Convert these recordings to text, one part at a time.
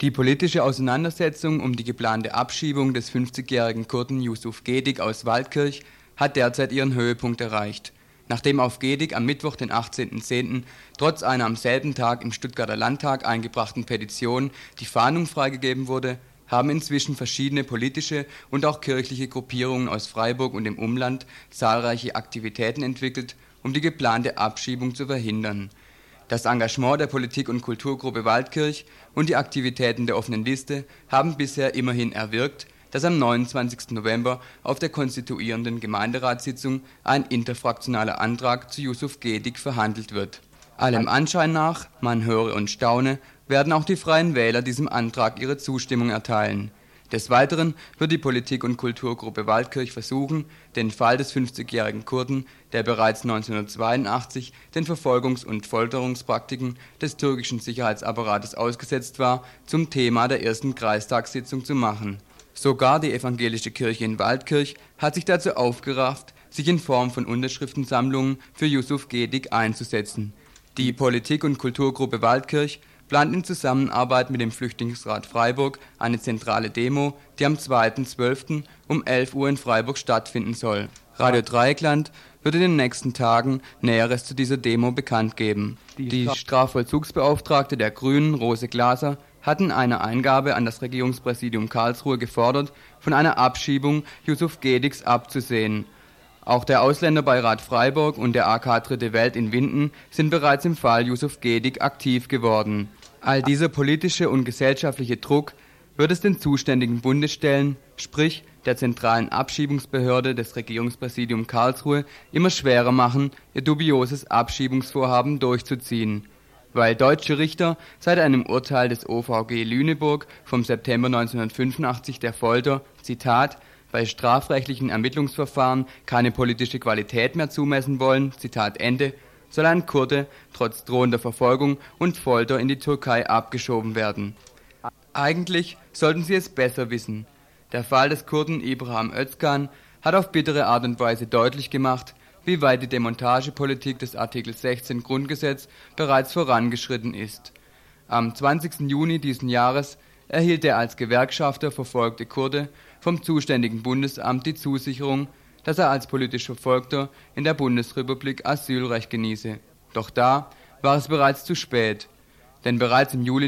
Die politische Auseinandersetzung um die geplante Abschiebung des 50-jährigen Kurden Yusuf Gedik aus Waldkirch hat derzeit ihren Höhepunkt erreicht. Nachdem auf Gedik am Mittwoch, den 18.10., trotz einer am selben Tag im Stuttgarter Landtag eingebrachten Petition die Fahndung freigegeben wurde, haben inzwischen verschiedene politische und auch kirchliche Gruppierungen aus Freiburg und dem Umland zahlreiche Aktivitäten entwickelt, um die geplante Abschiebung zu verhindern. Das Engagement der Politik- und Kulturgruppe Waldkirch und die Aktivitäten der offenen Liste haben bisher immerhin erwirkt, dass am 29. November auf der konstituierenden Gemeinderatssitzung ein interfraktionaler Antrag zu Yusuf Gedik verhandelt wird. Allem Anschein nach, man höre und staune, werden auch die Freien Wähler diesem Antrag ihre Zustimmung erteilen. Des Weiteren wird die Politik- und Kulturgruppe Waldkirch versuchen, den Fall des 50-jährigen Kurden, der bereits 1982 den Verfolgungs- und Folterungspraktiken des türkischen Sicherheitsapparates ausgesetzt war, zum Thema der ersten Kreistagssitzung zu machen. Sogar die evangelische Kirche in Waldkirch hat sich dazu aufgerafft, sich in Form von Unterschriftensammlungen für Yusuf Gedik einzusetzen. Die Politik- und Kulturgruppe Waldkirch plant in Zusammenarbeit mit dem Flüchtlingsrat Freiburg eine zentrale Demo, die am 2.12. um 11 Uhr in Freiburg stattfinden soll. Radio Dreieckland wird in den nächsten Tagen Näheres zu dieser Demo bekannt geben. Die Strafvollzugsbeauftragte der Grünen, Rose Glaser, hat in einer Eingabe an das Regierungspräsidium Karlsruhe gefordert, von einer Abschiebung Yusuf Gediks abzusehen. Auch der Ausländerbeirat Freiburg und der AK Dritte Welt in Winden sind bereits im Fall Yusuf Gedik aktiv geworden. All dieser politische und gesellschaftliche Druck wird es den zuständigen Bundesstellen, sprich der zentralen Abschiebungsbehörde des Regierungspräsidiums Karlsruhe, immer schwerer machen, ihr dubioses Abschiebungsvorhaben durchzuziehen. Weil deutsche Richter seit einem Urteil des OVG Lüneburg vom September 1985 der Folter, Zitat, bei strafrechtlichen Ermittlungsverfahren keine politische Qualität mehr zumessen wollen, Zitat Ende, soll ein Kurde trotz drohender Verfolgung und Folter in die Türkei abgeschoben werden. Eigentlich sollten sie es besser wissen. Der Fall des Kurden Ibrahim Özcan hat auf bittere Art und Weise deutlich gemacht, wie weit die Demontagepolitik des Artikel 16 Grundgesetz bereits vorangeschritten ist. Am 20. Juni diesen Jahres erhielt der als Gewerkschafter verfolgte Kurde vom zuständigen Bundesamt die Zusicherung, dass er als politisch Verfolgter in der Bundesrepublik Asylrecht genieße. Doch da war es bereits zu spät, denn bereits im Juli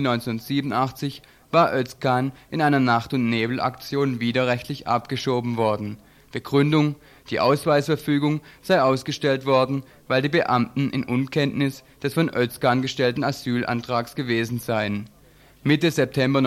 1987 war Özcan in einer Nacht- und Nebelaktion widerrechtlich abgeschoben worden. Begründung: Die Ausweisverfügung sei ausgestellt worden, weil die Beamten in Unkenntnis des von Özcan gestellten Asylantrags gewesen seien. Mitte September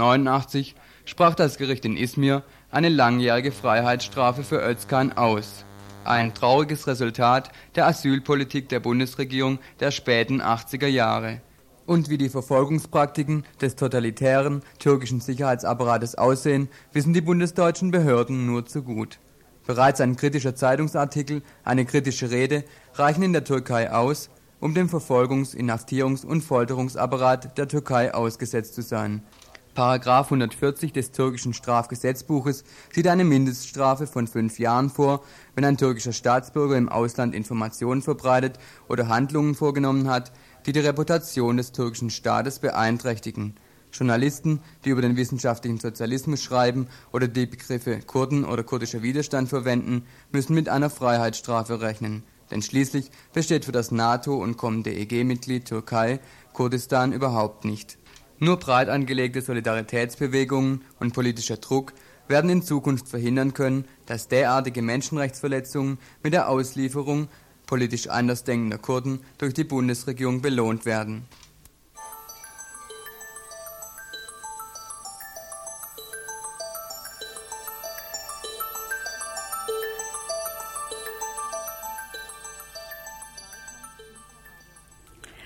1989 sprach das Gericht in Izmir eine langjährige Freiheitsstrafe für Özcan aus. Ein trauriges Resultat der Asylpolitik der Bundesregierung der späten 80er Jahre. Und wie die Verfolgungspraktiken des totalitären türkischen Sicherheitsapparates aussehen, wissen die bundesdeutschen Behörden nur zu gut. Bereits ein kritischer Zeitungsartikel, eine kritische Rede reichen in der Türkei aus, um dem Verfolgungs-, Inhaftierungs- und Folterungsapparat der Türkei ausgesetzt zu sein. Paragraph 140 des türkischen Strafgesetzbuches sieht eine Mindeststrafe von 5 Jahren vor, wenn ein türkischer Staatsbürger im Ausland Informationen verbreitet oder Handlungen vorgenommen hat, die die Reputation des türkischen Staates beeinträchtigen. Journalisten, die über den wissenschaftlichen Sozialismus schreiben oder die Begriffe Kurden oder kurdischer Widerstand verwenden, müssen mit einer Freiheitsstrafe rechnen. Denn schließlich besteht für das NATO- und kommende EG-Mitglied Türkei Kurdistan überhaupt nicht. Nur breit angelegte Solidaritätsbewegungen und politischer Druck werden in Zukunft verhindern können, dass derartige Menschenrechtsverletzungen mit der Auslieferung politisch andersdenkender Kurden durch die Bundesregierung belohnt werden.